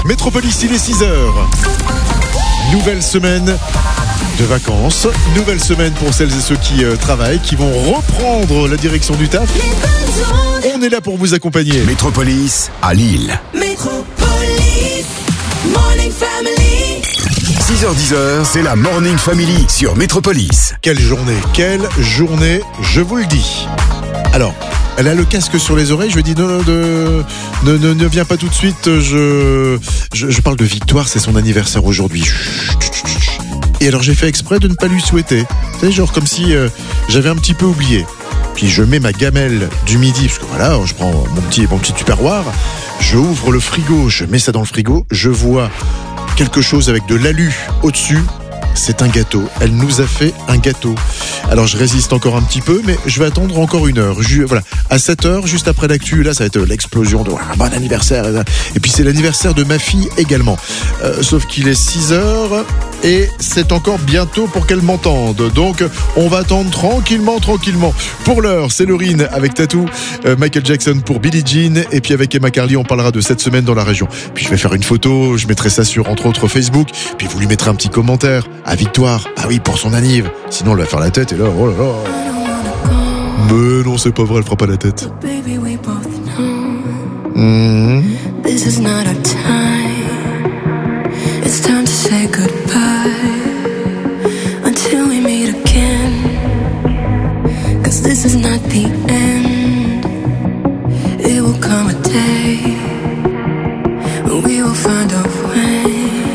Métropolis, il est 6h. Nouvelle semaine de vacances, nouvelle semaine pour celles et ceux qui travaillent, qui vont reprendre la direction du taf. On est là pour vous accompagner. Métropolis à Lille. Métropolis, Morning Family. 6h-10h, c'est la Morning Family sur Métropolis. Quelle journée, je vous le dis. Alors, elle a le casque sur les oreilles, je lui dis non, ne viens pas tout de suite, je parle de Victoire, c'est son anniversaire aujourd'hui. Et alors j'ai fait exprès de ne pas lui souhaiter. C'est genre comme si j'avais un petit peu oublié. Puis je mets ma gamelle du midi, parce que voilà, je prends mon petit tupperware, je ouvre le frigo, je mets ça dans le frigo, je vois quelque chose avec de l'alu au-dessus. C'est un gâteau. Elle nous a fait un gâteau. Alors je résiste encore un petit peu, mais je vais attendre encore une heure. Voilà, à 7h, juste après l'actu, là ça va être l'explosion de bon anniversaire. Et puis c'est l'anniversaire de ma fille également. Sauf qu'il est 6h et c'est encore bientôt pour qu'elle m'entende. Donc on va attendre tranquillement. Pour l'heure, c'est Laurine avec Tattoo, Michael Jackson pour Billie Jean, et puis avec Emma Carly, on parlera de cette semaine dans la région. Puis je vais faire une photo, je mettrai ça sur entre autres Facebook, puis vous lui mettrez un petit commentaire. À Victoire, ah oui, pour son anniv. Sinon, elle va faire la tête et là, oh là là. Mais non, c'est pas vrai, elle fera pas la tête. This is not our time. It's time to say goodbye until we meet again. 'Cause this is not the end. It will come a day when we will find a way.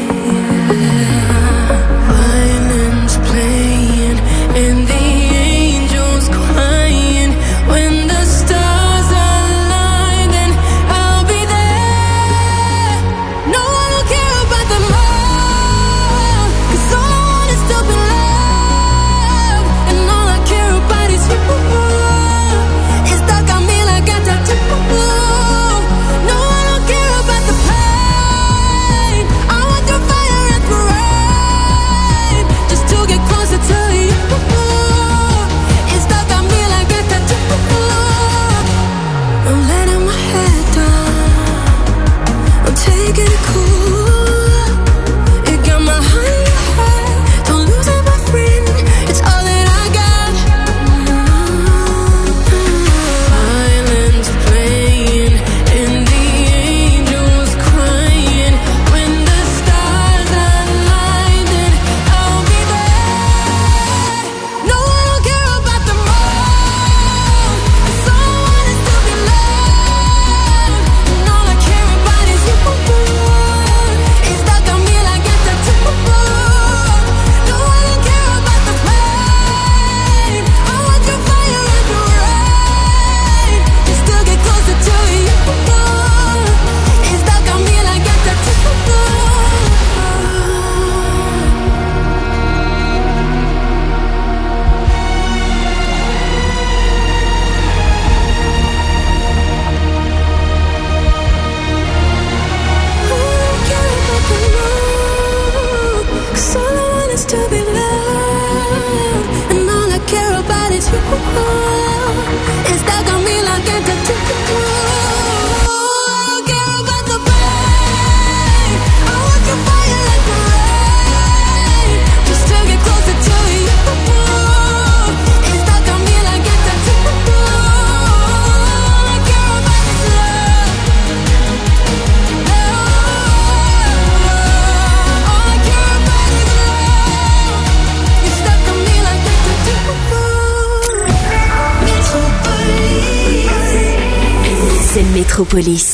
Métropolis.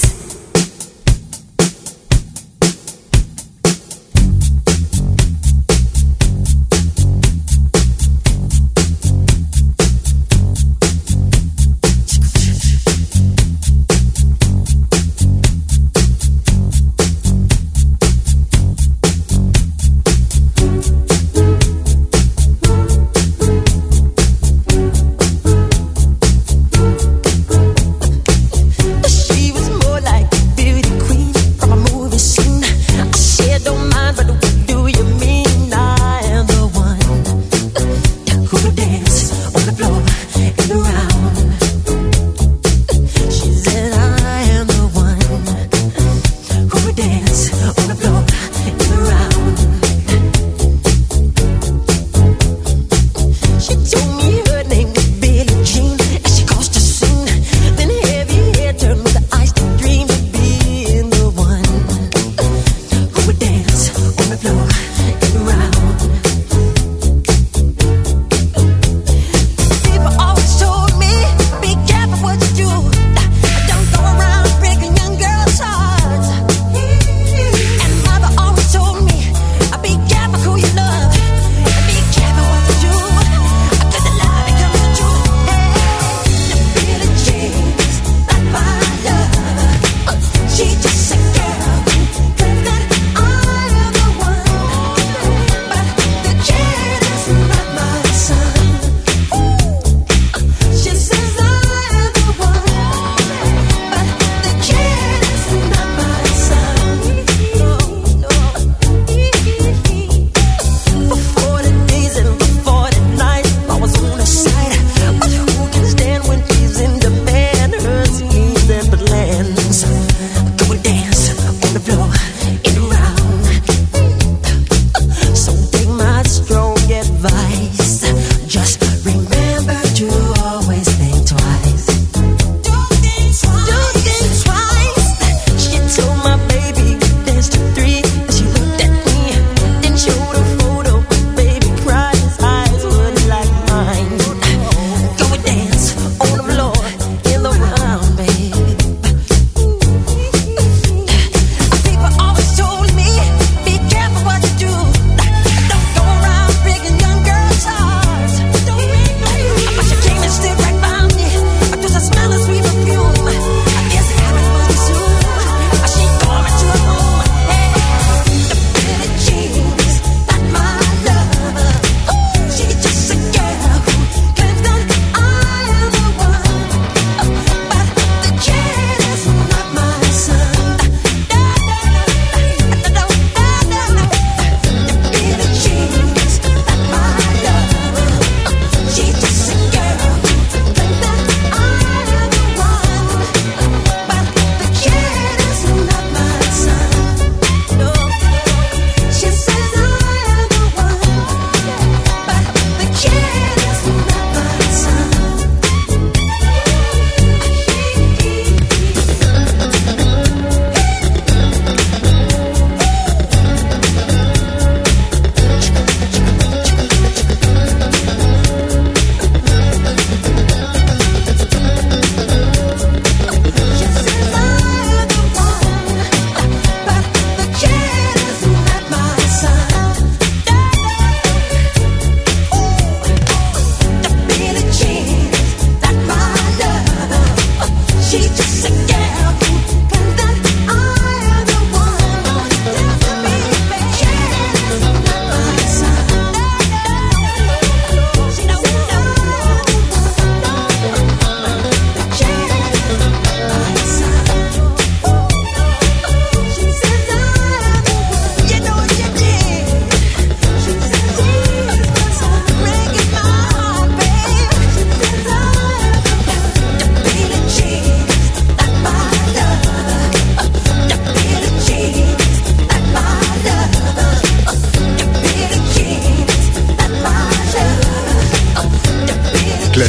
She was more like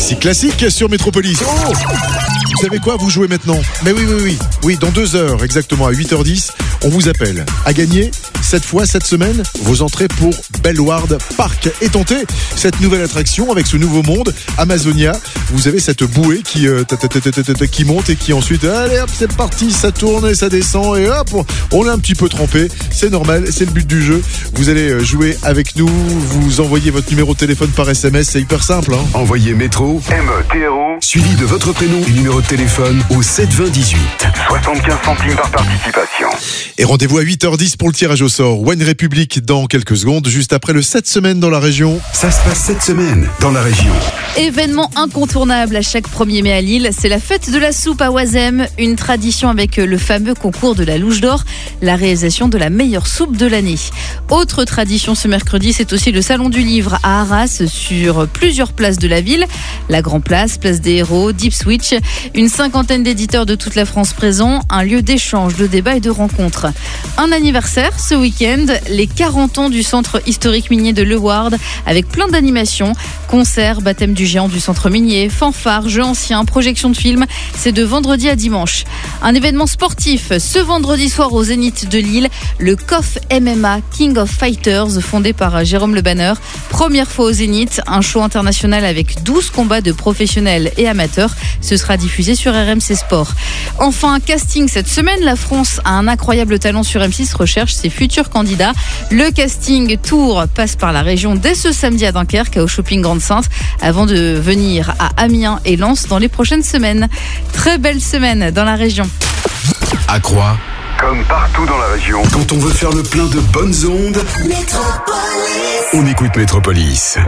Classique, classique sur Métropolis. Oh, vous savez quoi, vous jouez maintenant. Mais oui, dans 2 heures, exactement à 8h10, on vous appelle. À gagner, cette fois, cette semaine, vos entrées pour Bellward Park. Et tentez cette nouvelle attraction avec ce nouveau monde, Amazonia. Vous avez cette bouée qui monte et qui ensuite, allez hop, c'est parti, ça tourne et ça descend et hop, on est un petit peu trempé. C'est normal, c'est le but du jeu. Vous allez jouer avec nous, vous envoyez votre numéro de téléphone par SMS, c'est hyper simple. Envoyez métro, METRO, suivi de votre prénom et numéro de téléphone au 72018. 75 centimes par participation. Et rendez-vous à 8h10 pour le tirage au sort. One République dans quelques secondes, juste après le 7 semaines dans la région. Ça se passe cette semaine dans la région. Événement incontournable à chaque 1er mai à Lille, c'est la fête de la soupe à Oisem, une tradition avec le fameux concours de la Louche d'Or, la réalisation de la meilleure soupe de l'année. Autre tradition ce mercredi, c'est aussi le salon du livre à Arras sur plusieurs places de la ville, la Grand Place, Place des Héros, Deep Switch, une 50aine d'éditeurs de toute la France présents, un lieu d'échange, de débat et de rencontres. Un anniversaire ce week-end, les 40 ans du centre historique minier de Leward, avec plein d'animations, concerts, baptême du géant du centre minier, fanfares, jeux anciens, projections de films, c'est de vendredi à dimanche. Un événement sportif, ce vendredi soir au Zénith de Lille, le KOF MMA King of Fighters, fondé par Jérôme Le Banner, première fois au Zénith, un show international avec 12 combats de professionnels et amateurs, ce sera diffusé sur RMC Sport. Enfin, un casting cette semaine, la France a un incroyable talent sur M6, recherche ses futurs candidats. Le casting tour passe par la région dès ce samedi à Dunkerque, au Shopping Grande-Sainte, avant de venir à Amiens et Lens dans les prochaines semaines. Très belle semaine dans la région. À Croix, Comme partout dans la région. quand on veut faire le plein de bonnes ondes, on écoute Métropolis.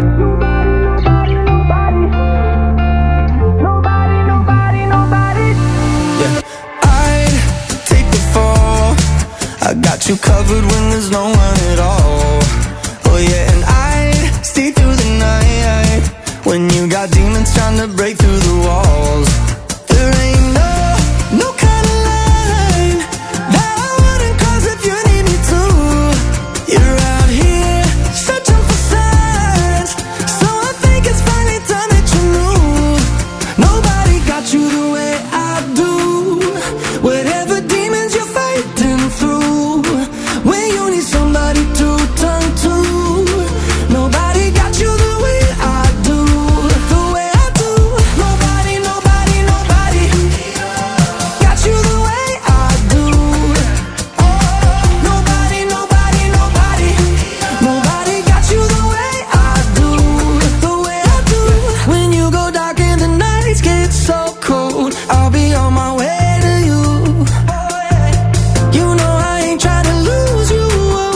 I got you covered when there's no one at all. Oh yeah, and I'd stay through the night when you got demons trying to break through the walls. There ain't no kind of line that I wouldn't cross if you need me to. You're out here searching for signs, so I think it's finally time that you knew. Nobody got you the way I do. Whatever demons you're fighting through, somebody to turn to. Nobody got you the way I do, the way I do. Nobody got you the way I do. Nobody got you the way I do, the way I do. When you go dark and the nights get so cold, I'll be on my way to you. You know I ain't trying to lose you.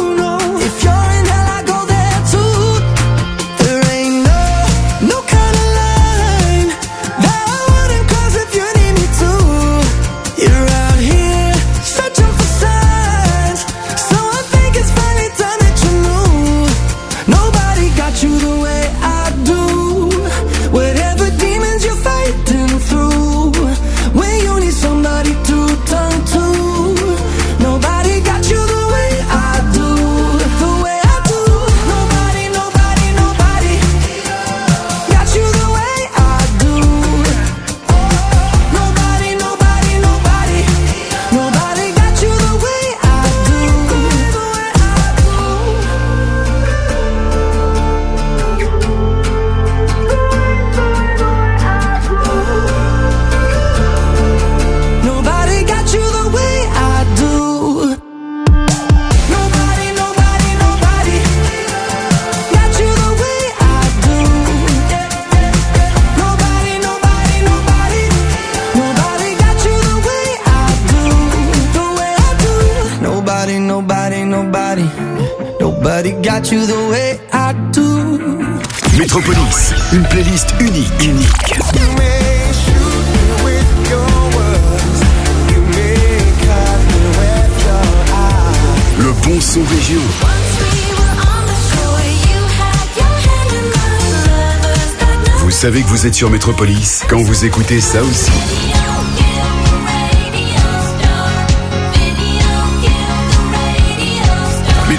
Nobody got you the way I do. Métropolis, une playlist unique. Le bon son région. Vous savez que vous êtes sur Métropolis quand vous écoutez ça aussi.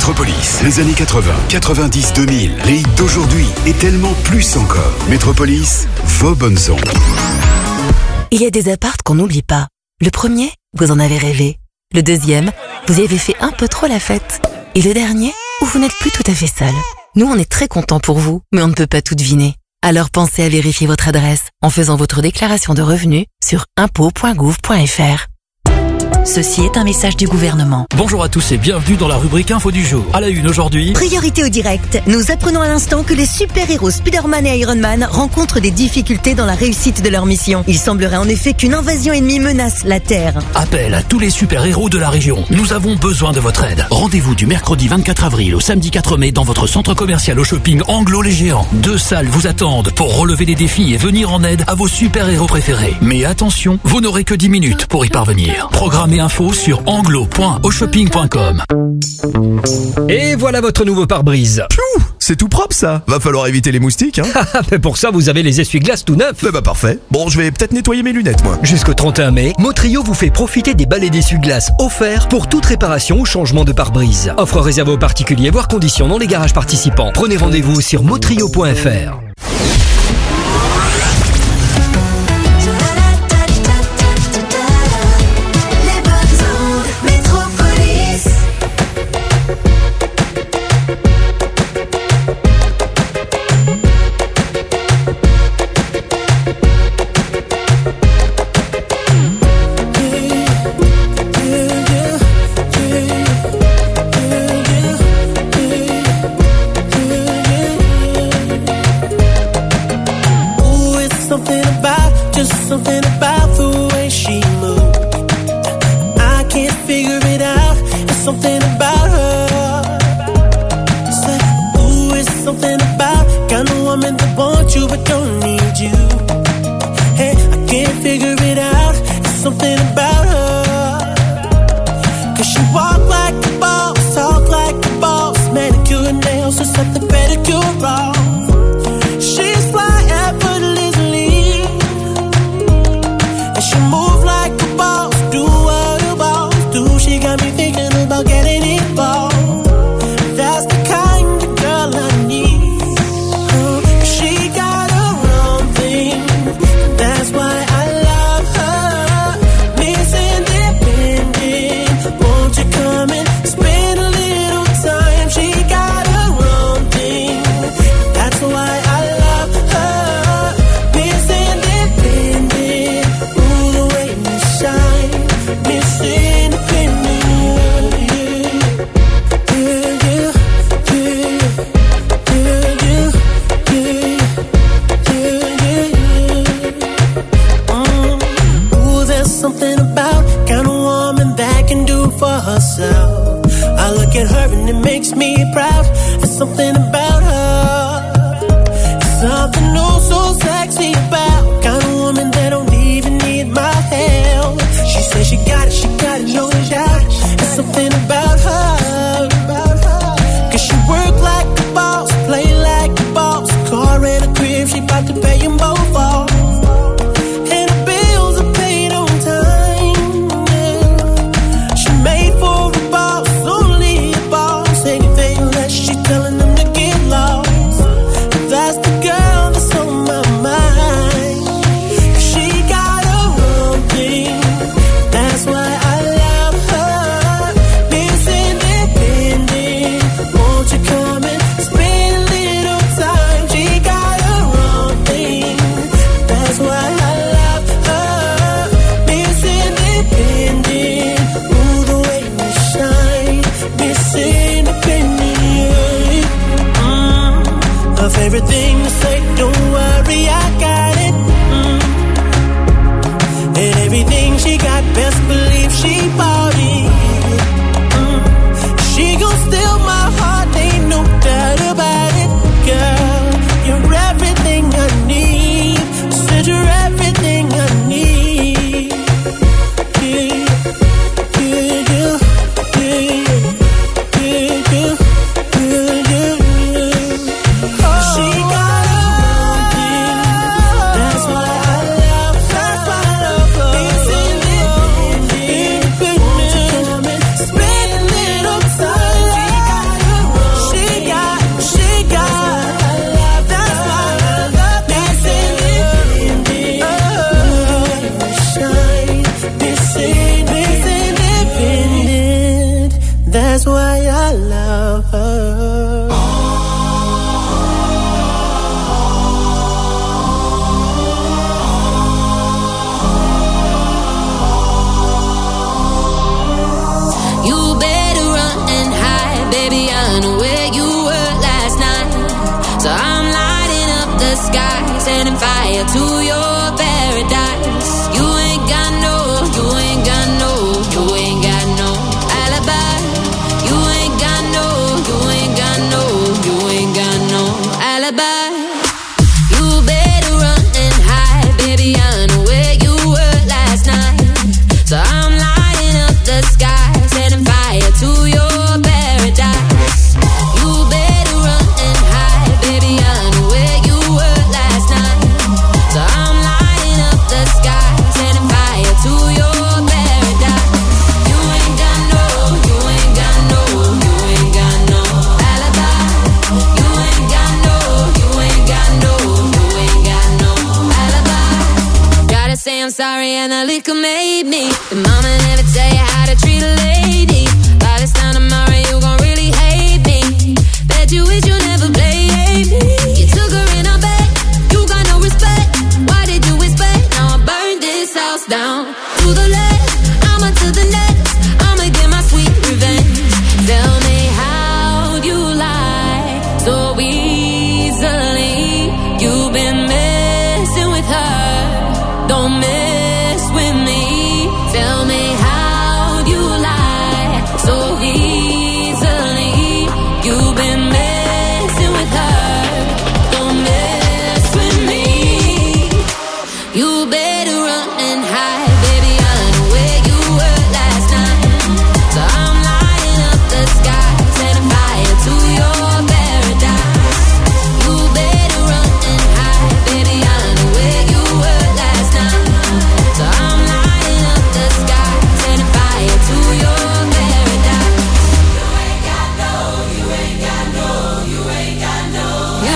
Métropolis, les années 80, 90, 2000, les hits d'aujourd'hui et tellement plus encore. Métropolis, vos bonnes ondes. Il y a des apparts qu'on n'oublie pas. Le premier, vous en avez rêvé. Le deuxième, vous y avez fait un peu trop la fête. Et le dernier, où vous n'êtes plus tout à fait seul. Nous, on est très contents pour vous, mais on ne peut pas tout deviner. Alors pensez à vérifier votre adresse en faisant votre déclaration de revenus sur impôts.gouv.fr. Ceci est un message du gouvernement. Bonjour à tous et bienvenue dans la rubrique Info du jour. À la une aujourd'hui. Priorité au direct. Nous apprenons à l'instant que les super-héros Spider-Man et Iron Man rencontrent des difficultés dans la réussite de leur mission. Il semblerait en effet qu'une invasion ennemie menace la Terre. Appel à tous les super-héros de la région. Nous avons besoin de votre aide. Rendez-vous du mercredi 24 avril au samedi 4 mai dans votre centre commercial au shopping Anglo les Géants. 2 salles vous attendent pour relever les défis et venir en aide à vos super-héros préférés. Mais attention, vous n'aurez que 10 minutes pour y parvenir. Programmez info sur anglo.oshopping.com. Et voilà votre nouveau pare-brise. Pfiou, c'est tout propre ça. Va falloir éviter les moustiques, hein. Mais pour ça, vous avez les essuie-glaces tout neufs. Bah parfait. Bon, je vais peut-être nettoyer mes lunettes, moi. Jusqu'au 31 mai, Motrio vous fait profiter des balais d'essuie-glaces offerts pour toute réparation ou changement de pare-brise. Offre réservée aux particuliers, voire conditions dans les garages participants. Prenez rendez-vous sur motrio.fr. Something about the way she moved, I can't figure it out. It's something about her. Said, ooh, it's something about kind of woman that wants you but don't need you. Hey, I can't figure it out. It's something about her. 'Cause she walk like a boss, talk like a boss, manicure and nails or set the pedicure wrong. She's fly effortlessly. She move like a boss, do what a boss do. She got me thinking about getting involved. That's the kind of girl I need. She got her own thing. That's why I love her. Miss Independent, won't you come and spend a little time? She got her own thing. That's why I love her. Miss Independent. Shine, Miss Independent. Ooh, there's something about kind of woman that can do for herself. I look at her and it makes me proud. There's something about her. There's something oh so sexy about kind of woman that don't even need my help. She says she got it, no doubt. There's something about her. 'Cause she work like a boss, play like a boss. Car and a crib, she bout to pay them both off. And the bills are paid on time, yeah. She made for a boss, only a boss. Anything less, she telling them to get lost. That's the girl that's on my mind. She got her own thing. That's why I love her. Miss Independent, won't you come and spend a little time? She got her own thing. That's why I love her. You better run and hide, baby. I know where you were last night. So I'm lighting up the sky, setting fire to your paradise. You ain't got no alibi. You ain't got no alibi. You better run and hide, baby. I know where you were last night. So I'm lighting up the sky, setting fire to your paradise. You better run and hide, baby. I know where you were last night. So I'm lighting up the sky, setting fire to your paradise. You ain't got no alibi. You ain't got no alibi. Gotta say I'm sorry and the liquor made me. The mama never tell you how to treat a lady. By this time tomorrow you gon' really hate me. Bet you wish you never played me. You took her in her bed, you got no respect. Why did you expect? Now I burned this house down to the left, I'ma to the next. I'ma get my sweet revenge. Tell me how you lie so easily. You've been messing with her, don't mess with me. Tell me how you lie so easily. You've been messing with her, don't mess with me. You better run and hide, baby. I know where you were last night. So I'm lighting up the sky, setting fire to your paradise. You better run and hide, baby. I know where you were last night. So I'm lighting up the sky, setting fire to your paradise. You ain't got no alibi. You ain't got no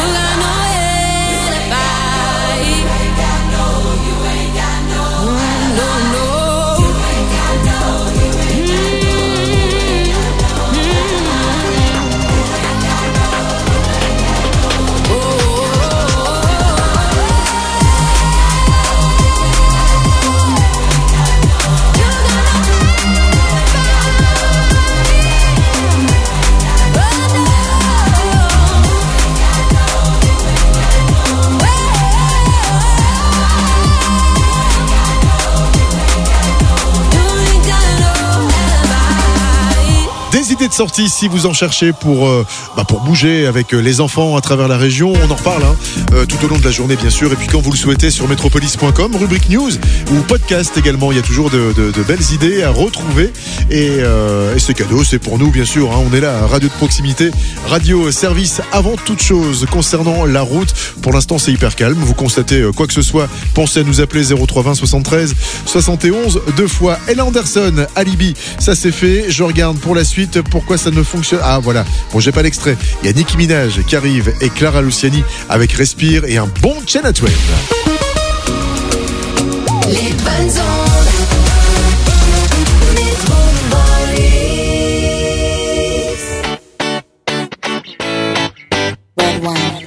Des idées de sortie si vous en cherchez pour bouger avec les enfants à travers la région. On en reparle tout au long de la journée bien sûr. Et puis quand vous le souhaitez sur metropolis.com, rubrique news ou podcast également. Il y a toujours de belles idées à retrouver. Et c'est cadeau, c'est pour nous bien sûr. On est là, radio de proximité, radio service avant toute chose. Concernant la route, pour l'instant c'est hyper calme. Vous constatez quoi que ce soit, pensez à nous appeler 0320 73 71 2 fois. Ella Anderson, Alibi, ça c'est fait. Je regarde pour la suite. Pourquoi ça ne fonctionne? Ah voilà, bon j'ai pas l'extrait. Il y a Nicki Minaj qui arrive et Clara Luciani avec Respire et un bon Shania Twain. Les bonnes ondes. Métropolis. Red wine.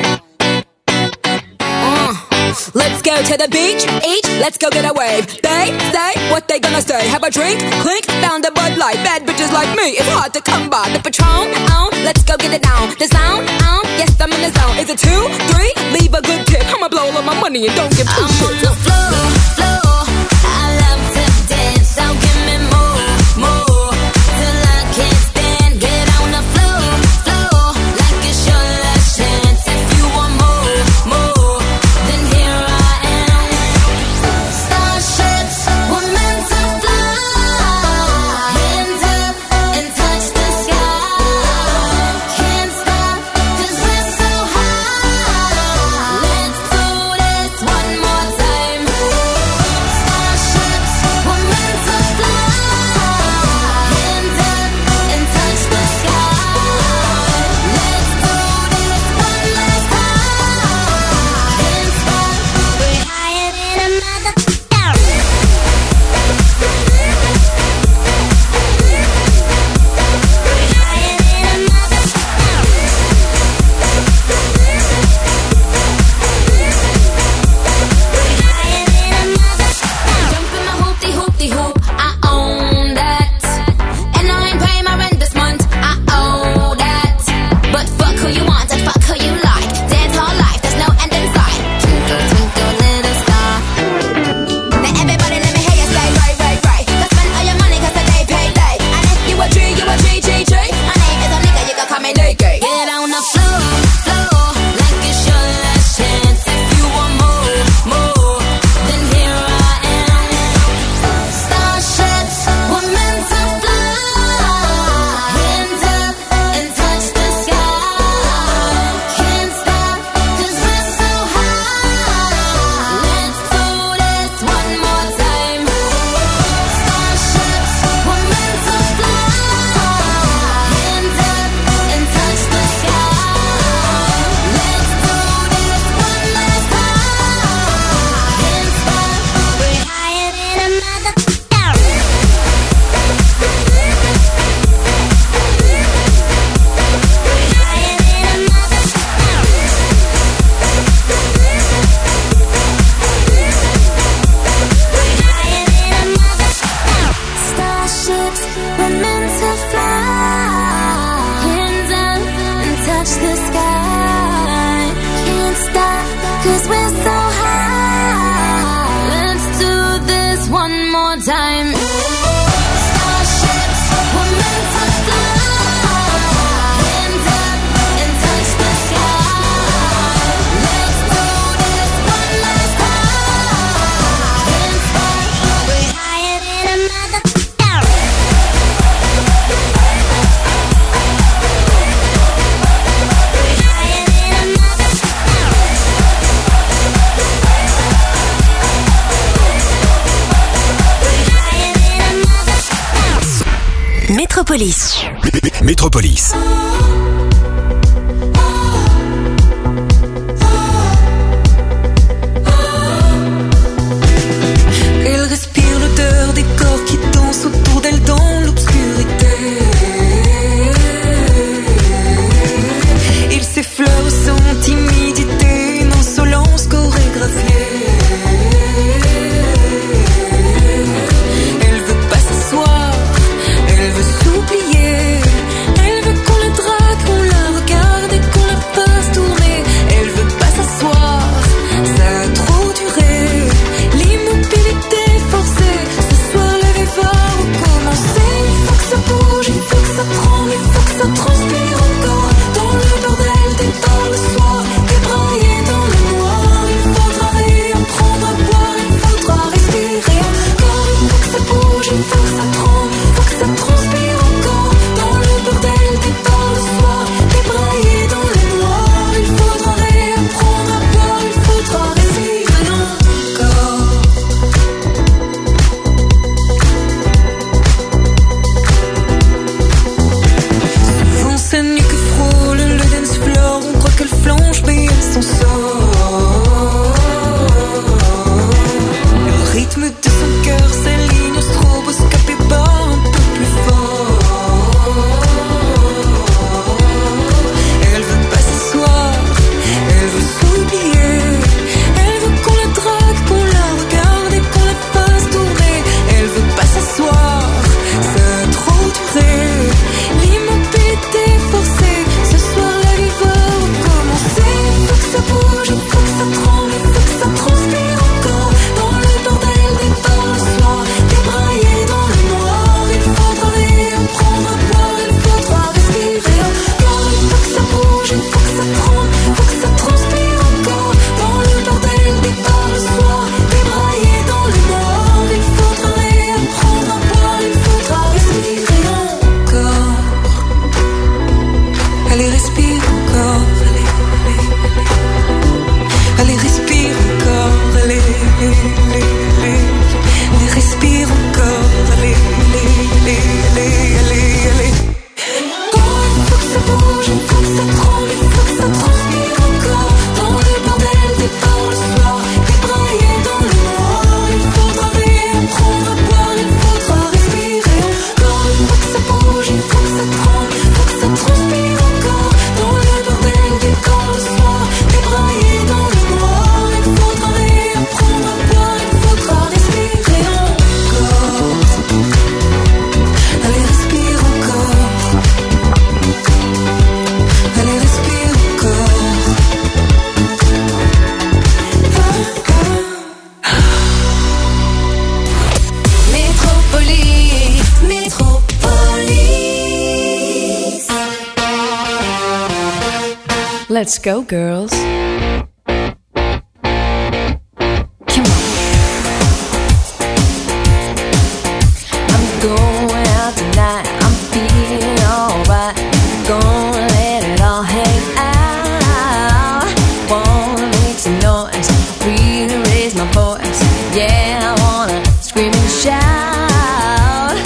Let's go to the beach, eat, let's go get a wave. They say what they gonna say. Have a drink, clink, found a Bud Light. Bad bitches like me, it's hard to come by. The Patron, let's go get it down. The sound, yes I'm in the zone. Is it 2, 3? Leave a good tip. I'ma blow all of my money and don't give two shits. I'm on the floor. I love to dance, so give me more. Till I can't stand, get on the floor. Like it's your last chance. If you want more, then here I am. Starships were meant to fly. Hands up and touch the sky. Can't stop 'cause we're so high. Let's do this one more time. Métropolis. Métropolis. Elle respire l'odeur des corps qui dansent autour d'elle dans l'obscurité. Il s'effleure sans timidité, une insolence chorégraphiée. Elle veut pas s'asseoir, elle veut s'oublier. Elle veut qu'on la drague, qu'on la regarde et qu'on la fasse tourner. Elle veut pas s'asseoir, ça a trop duré. L'immobilité forcée, ce soir le rêve va recommencer. Il faut que ça bouge, il faut que ça tremble, il faut que ça transpire encore. Dans le bordel des bars le soir, débraillé dans le noir. Il faudra rien prendre à boire, il faudra respirer encore. Il faut que ça bouge, il faut que ça tremble, il faut que ça transpire encore. Dans le bordel des bars le soir, débraillé dans le noir. Il faudra rien prendre à boire, il faudra respirer encore. Souvent sa nuque frôle le dance floor. On croit qu'elle flanche mais elle s'en sort. Le rythme de son cœur s'aligne au stroboscope et bat un peu plus fort. Elle veut pas s'asseoir, elle veut s'oublier. Elle veut qu'on la drague, qu'on la regarde et qu'on la fasse tourner. Elle veut pas s'asseoir, ça a trop duré. L'immobilité forcée, ce soir la vie va recommencer. Il faut que ça bouge, il faut que ça tremble, il faut que ça transpire encore. Dans le bordel des bars le soir, débraillé dans le noir. Il faudra rien prendre à boire, il faudra respirer encore. Il faut que ça bouge, il faut que ça tremble, il faut que ça transpire encore. Dans le bordel des bars le soir, débraillé dans le noir. Il faudra rien prendre à boire, il faudra respirer encore. Allez, respire encore, allez, respire encore, allez, respire encore, allez. Oh, il faut que ça bouge, il faut que ça tremble, il faut que ça transpire encore. Dans le bordel des bars le soir, débraillé dans le noir. Il faudra rien prendre à boire, il faudra respirer encore. Il faut que ça bouge, il faut que ça tremble, il faut que ça transpire encore. Dans le bordel des bars le soir, débraillé dans le noir. Il faudra rien prendre à boire, il faudra respirer encore. Allez, respire encore. Allez, respire encore. Métropolis, Métropolis. Let's go, girls. Come on. I'm going out tonight. I'm feeling alright. Gonna let it all hang out. Wanna make some noise, really raise my voice. Yeah, I wanna scream and shout.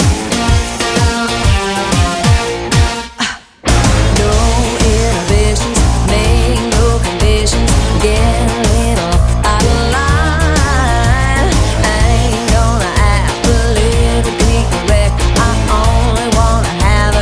No inhibitions, make no conditions. Get a little out of line. I ain't gonna act politically correct. I only wanna have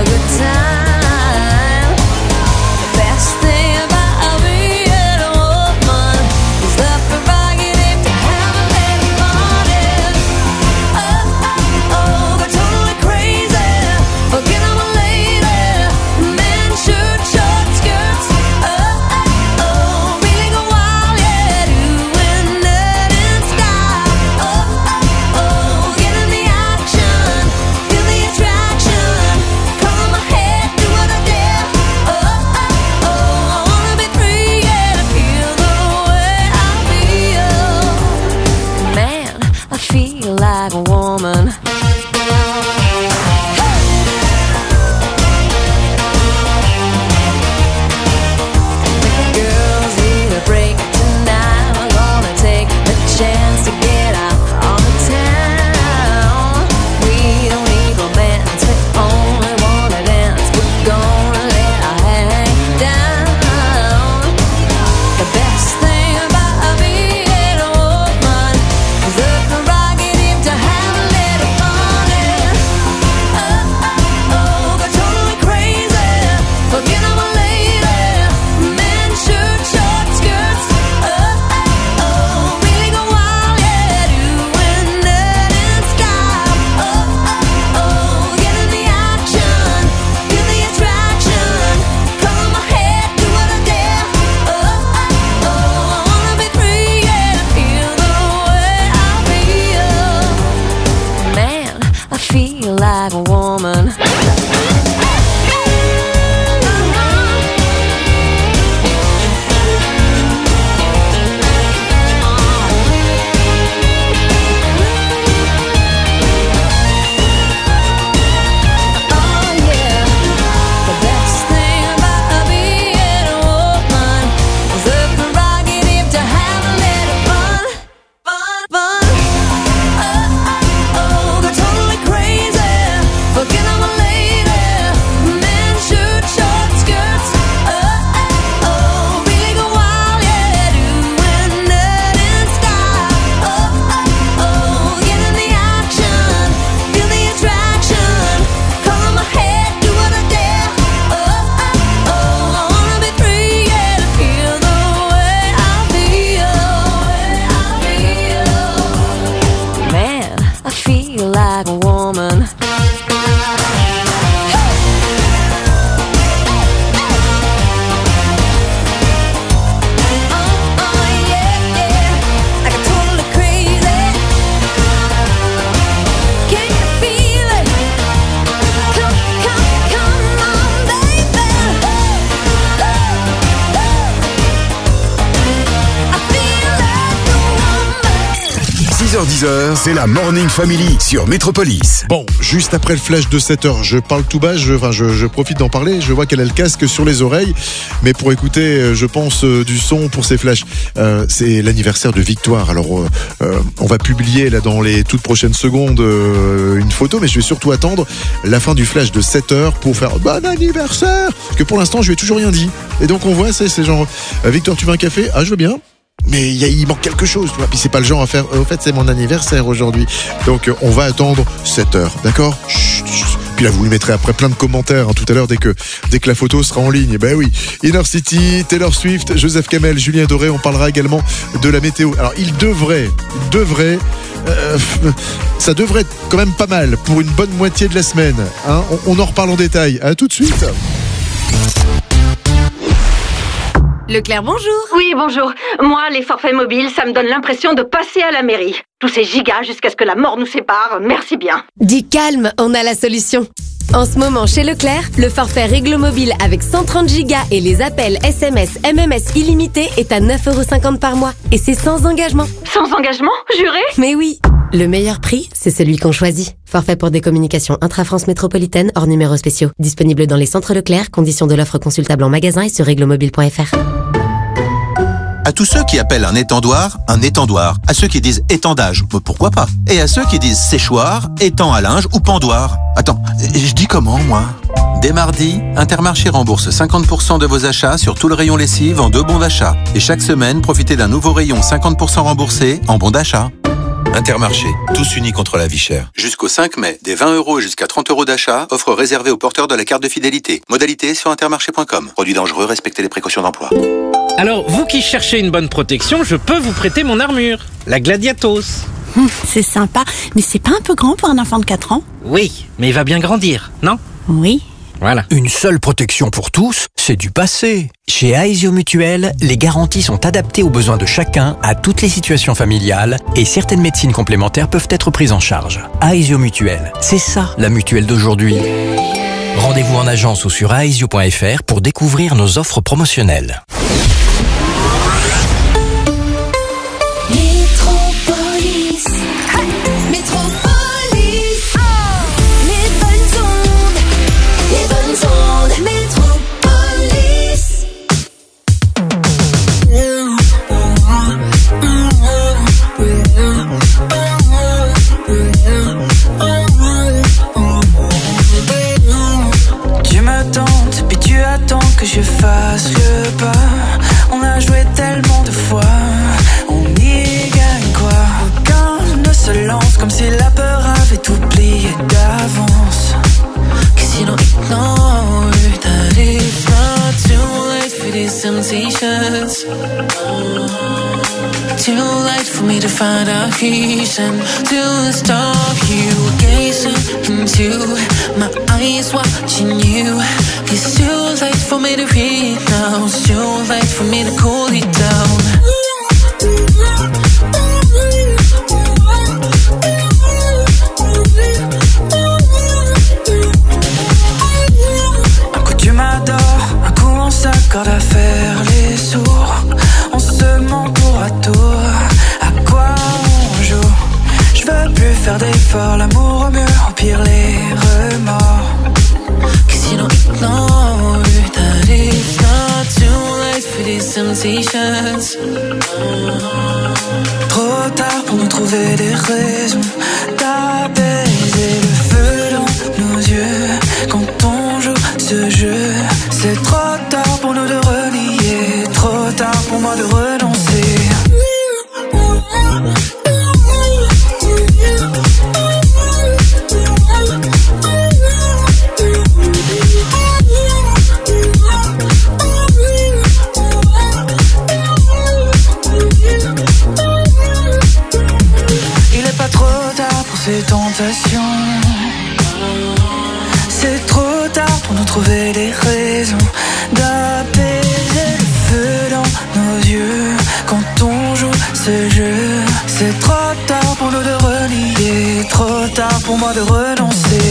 6h10, c'est la Morning Family sur Métropolis. Bon, juste après le flash de 7h, je parle tout bas, je profite d'en parler. Je vois qu'elle a le casque sur les oreilles, mais pour écouter, je pense, du son pour ces flashs. C'est l'anniversaire de Victoire. Alors, on va publier là dans les toutes prochaines secondes une photo, mais je vais surtout attendre la fin du flash de 7h pour faire bon anniversaire. Parce que pour l'instant, je lui ai toujours rien dit. Et donc, on voit, c'est genre, Victoire, tu veux un café? Ah, je veux bien. Mais il manque quelque chose, tu vois. Puis c'est pas le genre à faire. Au fait, c'est mon anniversaire aujourd'hui. Donc, on va attendre 7h, d'accord? Chut, chut. Puis là, vous lui mettrez après plein de commentaires tout à l'heure dès que la photo sera en ligne. Ben oui, Inner City, Taylor Swift, Joseph Kamel, Julien Doré. On parlera également de la météo. Alors, il devrait, ça devrait être quand même pas mal pour une bonne moitié de la semaine. Hein, on en reparle en détail. À tout de suite. Leclerc, bonjour. Oui, bonjour. Moi, les forfaits mobiles, ça me donne l'impression de passer à la mairie. Tous ces gigas jusqu'à ce que la mort nous sépare, merci bien. Dis calme, on a la solution. En ce moment, chez Leclerc, le forfait Réglo Mobile avec 130 gigas et les appels SMS, MMS illimités est à 9,50€ par mois. Et c'est sans engagement. Sans engagement? Juré? Mais oui. Le meilleur prix, c'est celui qu'on choisit. Forfait pour des communications intra-France métropolitaine hors numéros spéciaux. Disponible dans les centres Leclerc. Conditions de l'offre consultable en magasin et sur réglomobile.fr. À tous ceux qui appellent un étendoir, à ceux qui disent étendage, pourquoi pas? Et à ceux qui disent séchoir, étang à linge ou pendoir. Attends, je dis comment, moi? Dès mardi, Intermarché rembourse 50% de vos achats sur tout le rayon lessive en 2 bons d'achat. Et chaque semaine, profitez d'un nouveau rayon 50% remboursé en bons d'achat. Intermarché, tous unis contre la vie chère. Jusqu'au 5 mai, des 20€ et jusqu'à 30€ d'achat, offre réservée aux porteurs de la carte de fidélité. Modalité sur intermarché.com. Produit dangereux, respectez les précautions d'emploi. Alors, vous qui cherchez une bonne protection, je peux vous prêter mon armure, la Gladiatos. C'est sympa, mais c'est pas un peu grand pour un enfant de 4 ans? Oui, mais il va bien grandir, non? Oui. Voilà. Une seule protection pour tous, c'est du passé. Chez Aesio Mutuel, les garanties sont adaptées aux besoins de chacun, à toutes les situations familiales, et certaines médecines complémentaires peuvent être prises en charge. Aesio Mutuel, c'est ça la mutuelle d'aujourd'hui. Rendez-vous en agence ou sur aesio.fr pour découvrir nos offres promotionnelles. Que je fasse le pas. On a joué tellement de fois, on y gagne quoi? Aucun ne se lance comme si la peur avait oublié d'avance. Cause you don't ignore that it's not too late for these temptations. Too late for me to find a reason to stop you. Gazing into my eyes, watching you. It's too late for me to read now. It's too late for me to cool it down. Un coup tu m'adores, un coup on s'accorde à faire les sourds. On se ment tour à tour, à quoi on joue? Je veux plus faire d'efforts, l'amour au mieux, au pire les remords. Cause you don't ignore that it's not too late for these temptations. Trop tard pour nous trouver des raisons d'apaiser le feu dans nos yeux. Quand on joue ce jeu, c'est trop tard pour nous de relier. Trop tard pour moi de renoncer. Ces tentations, c'est trop tard pour nous trouver des raisons d'apaiser le feu dans nos yeux. Quand on joue ce jeu, c'est trop tard pour nous de relier, trop tard pour moi de renoncer.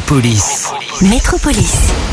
Métropolis. Métropolis.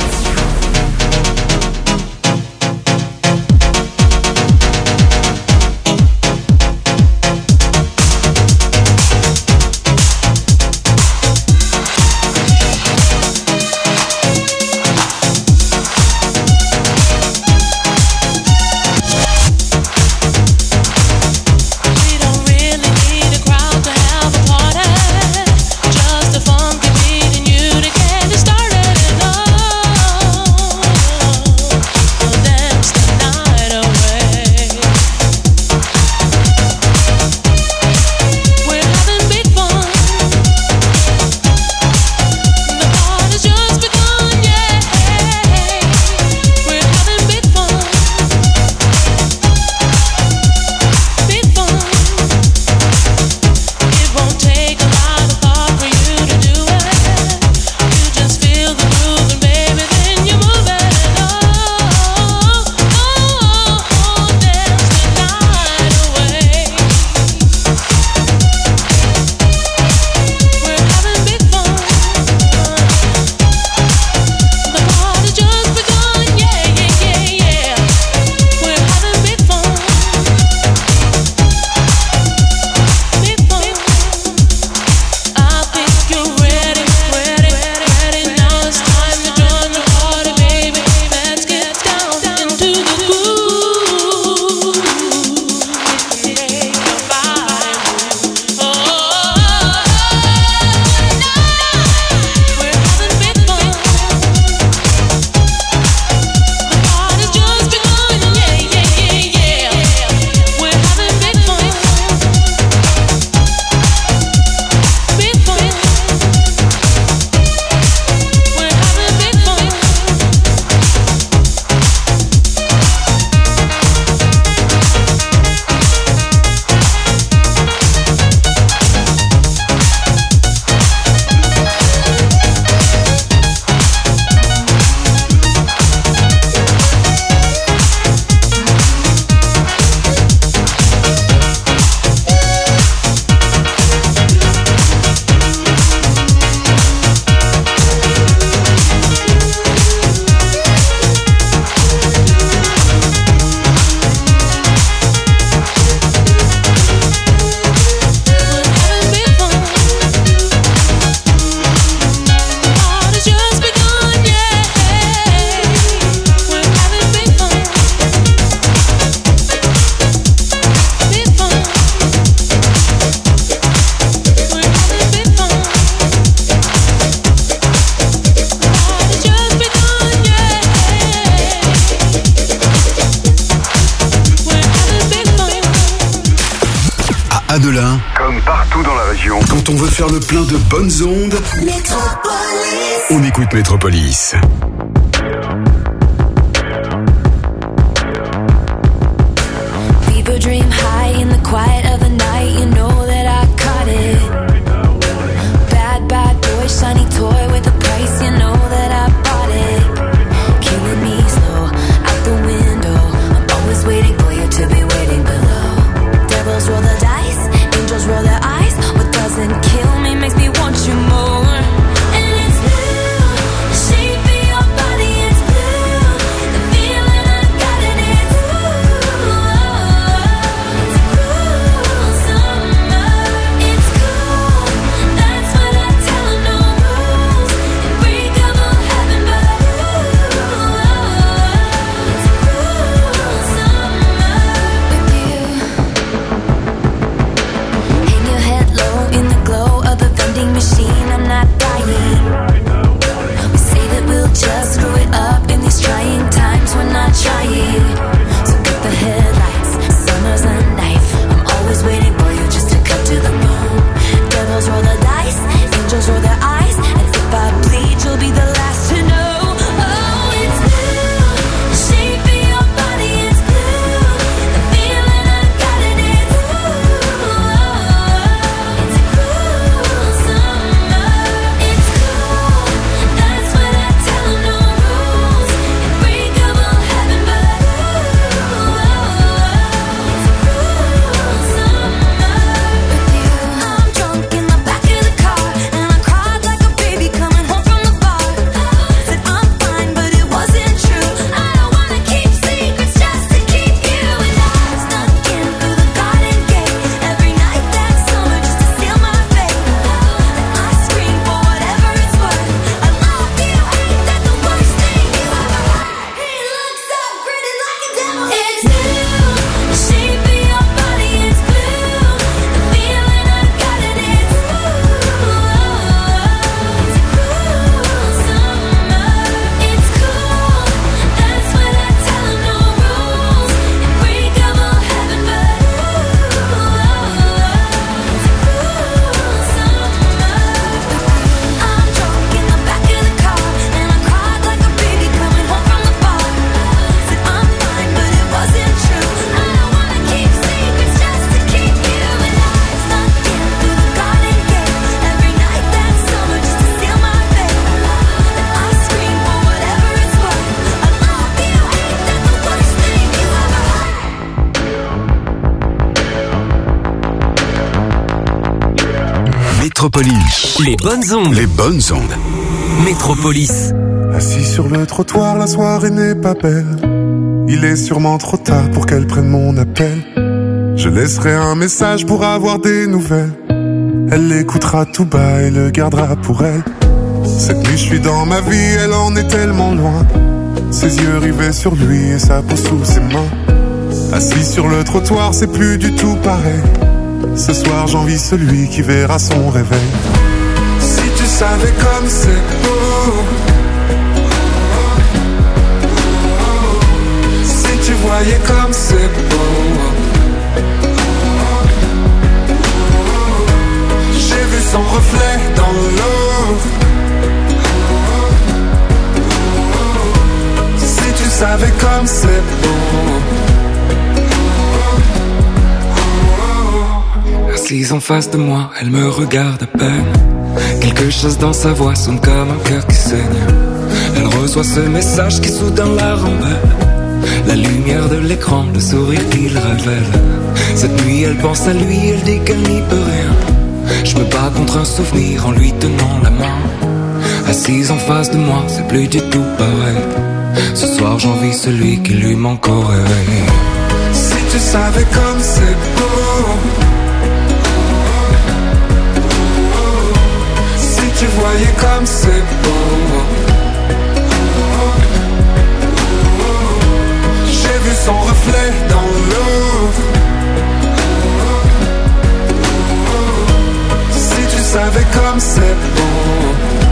Adelin. Comme partout dans la région. Quand on veut faire le plein de bonnes ondes, on écoute Métropolis. People dream high in the quiet of the night. You know that I caught it. Bad, bad boy, shiny toy with a price. You know that I bought it. Killing me slow, out the window. I'm always waiting for you to be waiting below. Devils roll the dice, angels roll their eyes. What doesn't kill me makes me want you more. And it's new, the shape of your body. Métropolis. Les bonnes ondes. Les bonnes ondes. Métropolis. Assis sur le trottoir, la soirée n'est pas belle. Il est sûrement trop tard pour qu'elle prenne mon appel. Je laisserai un message pour avoir des nouvelles. Elle l'écoutera tout bas et le gardera pour elle. Cette nuit je suis dans ma vie, elle en est tellement loin. Ses yeux rivés sur lui et sa peau sous ses mains. Assis sur le trottoir, c'est plus du tout pareil. Ce soir j'envie celui qui verra son réveil. Si tu savais comme c'est beau, si tu voyais comme c'est beau. J'ai vu son reflet dans l'eau. Si tu savais comme c'est beau. Assise en face de moi, elle me regarde à peine. Quelque chose dans sa voix sonne comme un cœur qui saigne. Elle reçoit ce message qui soudain la rend belle. La lumière de l'écran, le sourire qu'il révèle. Cette nuit elle pense à lui, elle dit qu'elle n'y peut rien. Je me bats contre un souvenir en lui tenant la main. Assise en face de moi, c'est plus du tout pareil. Ce soir j'envie celui qui lui manque au réveil. Si tu savais comme c'est beau. Si tu voyais comme c'est beau. J'ai vu son reflet dans l'eau. Si tu savais comme c'est beau.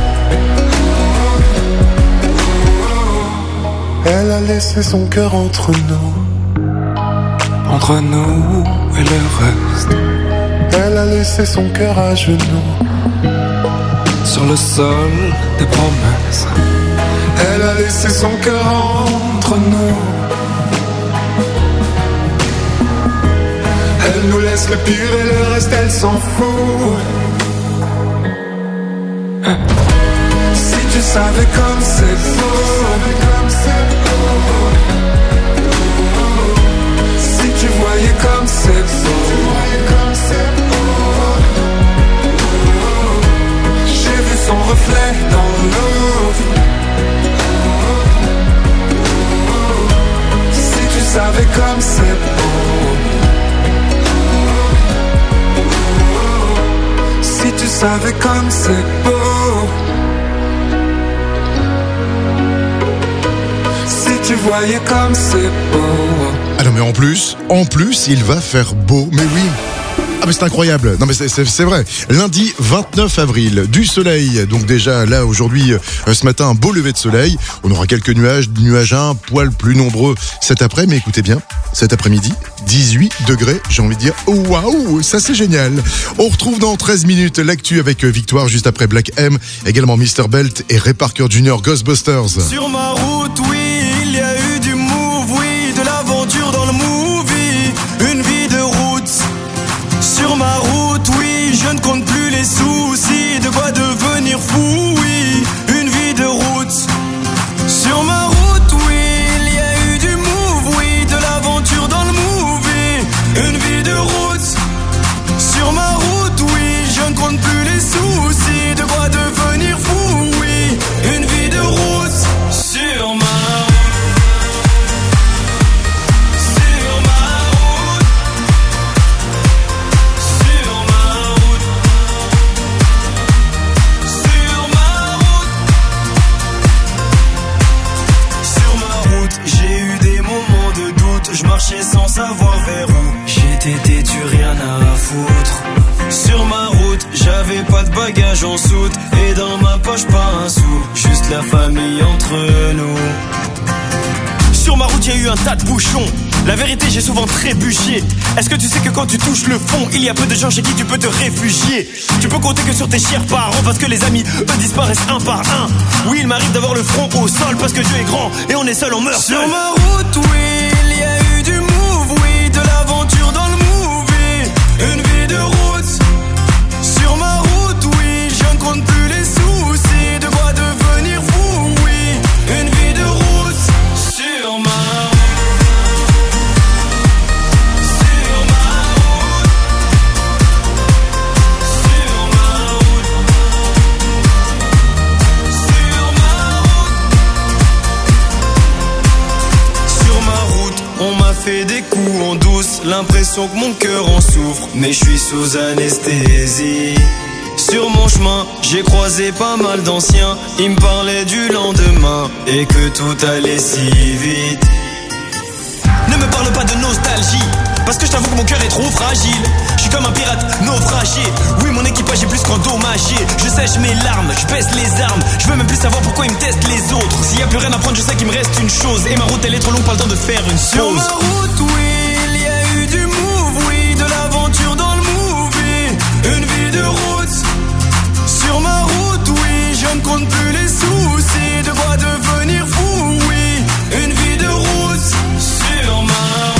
Elle a laissé son cœur entre nous. Entre nous et le reste. Elle a laissé son cœur à genoux. Sur le sol des promesses. Elle a laissé son cœur entre nous. Elle nous laisse le pire et le reste elle s'en fout. Si tu savais comme c'est beau. Si tu voyais comme c'est beau. J'ai vu son reflet dans l'eau. Si tu savais comme c'est beau. Si tu savais comme c'est beau. Si tu voyais comme c'est beau. Ah non mais en plus, il va faire beau. Mais oui. Ah mais c'est incroyable. Non mais c'est vrai. Lundi 29 avril, du soleil. Donc déjà là aujourd'hui, ce matin, un beau lever de soleil. On aura quelques nuages un poil plus nombreux cet après. Mais écoutez bien, cet après-midi, 18 degrés. J'ai envie de dire, waouh, ça c'est génial. On retrouve dans 13 minutes l'actu avec Victoire juste après Black M, également Mr. Belt et Ray Parker Jr. Ghostbusters. Sur ma route, oui, il y a eu du move, oui, de l'aventure dans le movie, une vie de route. Sur ma route, oui, je ne compte plus les soucis, de quoi devenir fou, oui, une vie de route. Sur ma route, oui, il y a eu du move, oui, de l'aventure dans le movie, une vie de route. Sur ma route, oui, je ne compte plus les soucis, de quoi devenir fou, oui, une vie de route. Sur ma je marchais sans savoir vers où j'étais têtu, rien à foutre. Sur ma route, j'avais pas de bagages en soute et dans ma poche pas un sou, juste la famille entre nous. Sur ma route, il y a eu un tas de bouchons. La vérité, j'ai souvent trébuché. Est-ce que tu sais que quand tu touches le fond, il y a peu de gens chez qui tu peux te réfugier. Tu peux compter que sur tes chers parents parce que les amis, eux, disparaissent un par un. Oui, il m'arrive d'avoir le front au sol parce que Dieu est grand et on est seul, on meurt seul. Sur ma route, oui, il y a eu du move, oui, de l'aventure dans le movie, une vie de route. Sur ma route, oui, je ne compte plus les soucis, de quoi devenir fou, oui, une vie de route. Sur ma route. fait des coups en douce, l'impression que mon cœur en souffre, mais je suis sous anesthésie. Sur mon chemin, j'ai croisé pas mal d'anciens, ils me parlaient du lendemain et que tout allait si vite. Ne me parle pas de nostalgie, parce que je t'avoue que mon cœur est trop fragile. Je suis comme un pirate naufragé. Oui, mon équipage est plus qu'endommagé. Je sèche mes larmes, je baisse les armes. Je veux même plus savoir pourquoi ils me testent les autres. S'il y a plus rien à prendre, je sais qu'il me reste une chose. Et ma route elle est trop longue, pas le temps de faire une pause. Sur ma route, oui, il y a eu du move, oui, de l'aventure dans le movie. Une vie de route. Sur ma route, oui, je ne compte plus les soucis. De quoi devenir fou, oui. Une vie de route. Sur ma route.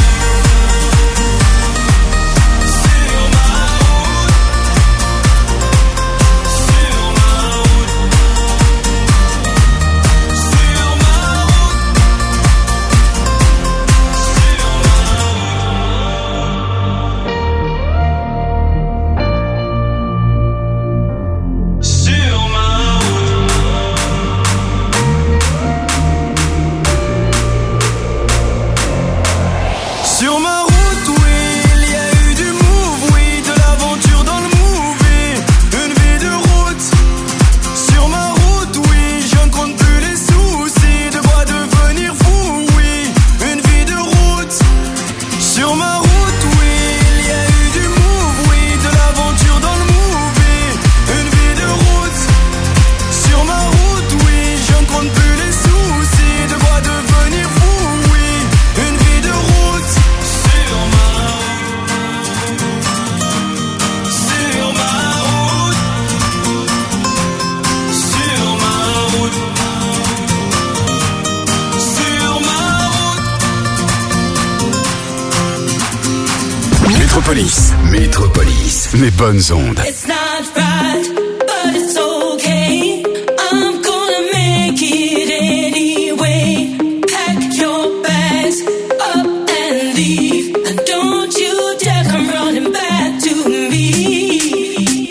Métropolis, les bonnes ondes. It's not right, but it's okay. I'm gonna make it anyway. Pack your bags up and leave. And don't you dare come running back to me.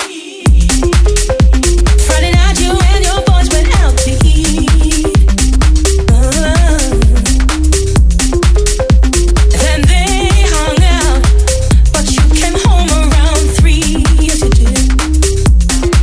Friday night you and your boys went out to eat. Then they hung out, but you came home around 3. Yes you did.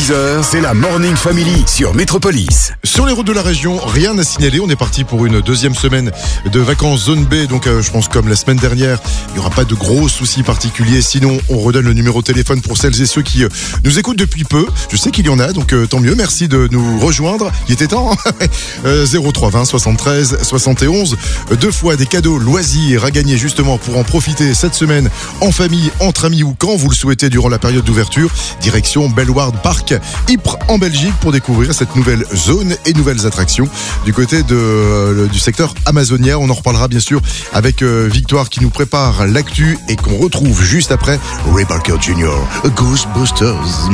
6h, c'est la Morning Family sur Métropolis. Sur les routes de la région, rien à signaler. On est parti pour une deuxième semaine de vacances zone B. Donc je pense comme la semaine dernière, il n'y aura pas de gros soucis particuliers. Sinon, on redonne le numéro de téléphone pour celles et ceux qui nous écoutent depuis peu. Je sais qu'il y en a, donc tant mieux. Merci de nous rejoindre. Il était temps. 0320 73 71. 2 fois des cadeaux loisirs à gagner justement pour en profiter cette semaine en famille, entre amis ou quand vous le souhaitez durant la période d'ouverture. Direction Bellewaerde Park, Ypres en Belgique pour découvrir cette nouvelle zone et nouvelles attractions du côté du secteur amazonien. On en reparlera bien sûr avec Victoire qui nous prépare l'actu et qu'on retrouve juste après Ray Parker Jr. Ghostbusters.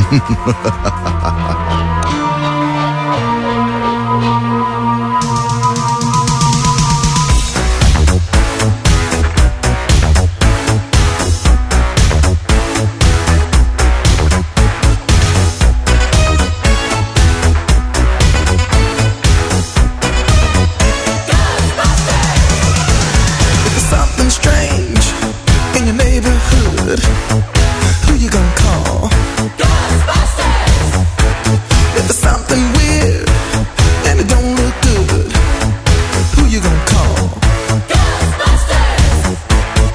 Who you gonna call? Ghostbusters! If there's something weird and it don't look good, who you gonna call? Ghostbusters!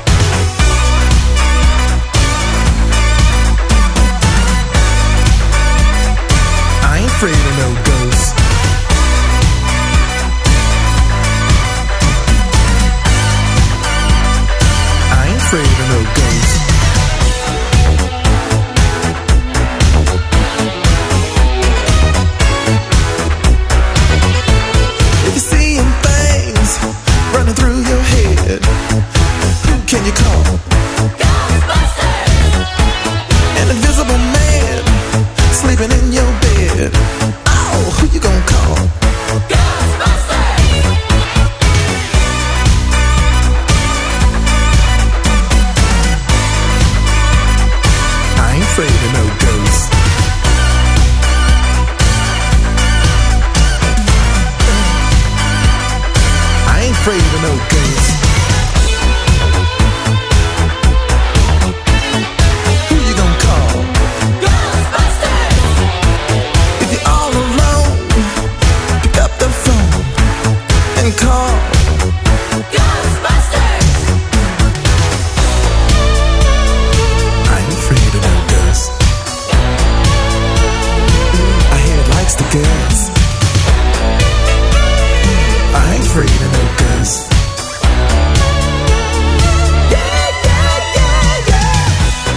I ain't afraid of no ghosts. I ain't afraid of no ghosts. Through your head, who can you call? Ghostbusters! An invisible man sleeping in your bed. Oh, who you gonna call? Ghostbusters! I ain't afraid of no ghosts. Afraid of no ghosts. Who you gonna call? Ghostbusters! If you're all alone, pick up the phone and call Ghostbusters! I ain't afraid of no ghosts. I hear it likes the girls. I ain't afraid of no ghosts. Yeah, yeah, yeah, yeah.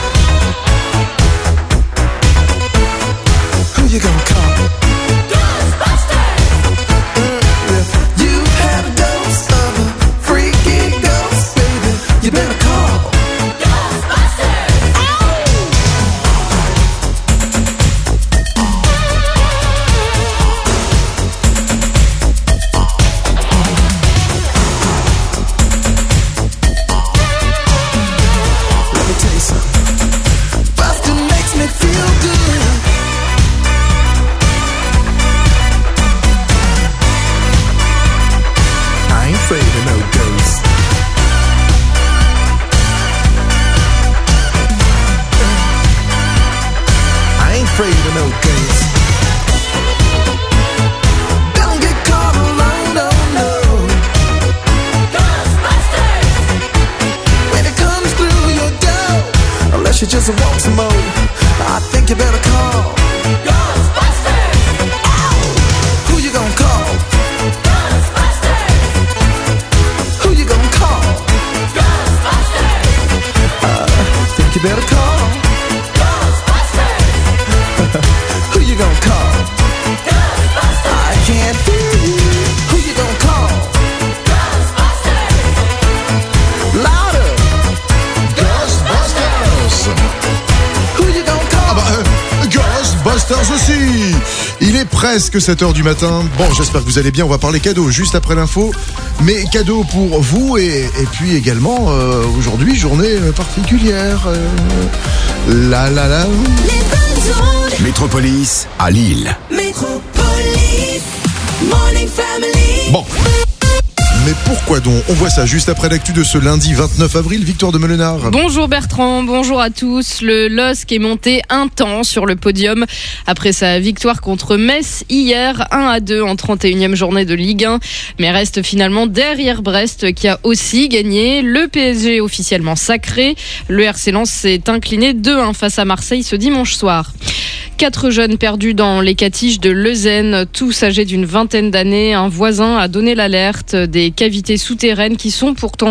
Who you gonna call? Ghostbusters! If you've had a dose of a freaky ghost, baby, you better call Ghostbusters! Afraid of no ghosts. Don't get caught alone, no, no. Ghostbusters! When it comes through your door, unless you just want some more, I think you better call Ghostbusters! Ow! Who you gonna call? Ghostbusters! Who you gonna call? Ghostbusters! I think you better call who you gonna call? Ghostbusters! I can't hear you. Who you gonna call? Ghostbusters! Louder! Ghostbusters! Who you gonna call? Ghostbusters aussi. Il est presque 7h du matin. Bon, j'espère que vous allez bien. On va parler cadeaux juste après l'info. Mais cadeaux pour vous et puis également aujourd'hui, journée particulière. La. Métropolis à Lille. Métropolis, Morning Family. Bon. Mais pourquoi donc? On voit ça juste après l'actu de ce lundi 29 avril, Victoire de Melenard. Bonjour Bertrand, bonjour à tous. Le LOSC est monté un temps sur le podium après sa victoire contre Metz hier, 1-2 en 31e journée de Ligue 1, mais reste finalement derrière Brest qui a aussi gagné. Le PSG officiellement sacré. Le RC Lens s'est incliné 2-1 face à Marseille ce dimanche soir. 4 jeunes perdus dans les Catiches de Leuzen, tous âgés d'une vingtaine d'années. Un voisin a donné l'alerte des cavités souterraines qui sont pourtant